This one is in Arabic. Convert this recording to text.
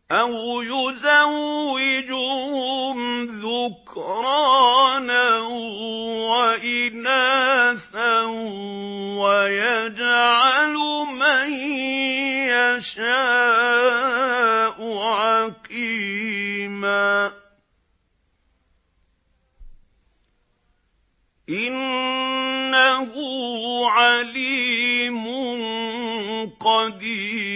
أَوْ يُزَوِّجُهُمْ ذُكْرَانًا وَإِنَاثًا وَيَجْعَلُ مَن يَشَاءُ عَقِيمًا ۚ إِنَّهُ عَلِيمٌ قَدِيرٌ.